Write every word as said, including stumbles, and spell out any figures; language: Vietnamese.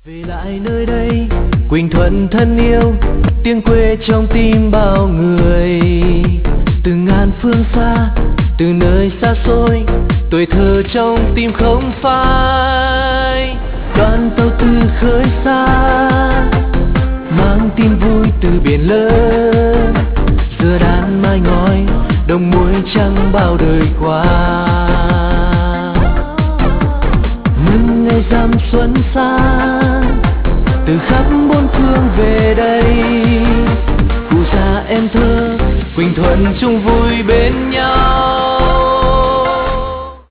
Về lại nơi đây, Quỳnh Thuận thân yêu, tiếng quê trong tim bao người. Từ ngàn phương xa, từ nơi xa xôi, tuổi thơ trong tim không phai. Đoàn tàu từ khơi xa, mang tin vui từ biển lớn. Giờ đàn mai ngói, đồng muối trắng bao đời qua. Mừng ngày rằm xuân sang, từ khắp bốn phương về đây. Cụ già em thơ, Quỳnh Thuận chung vui bên nhau.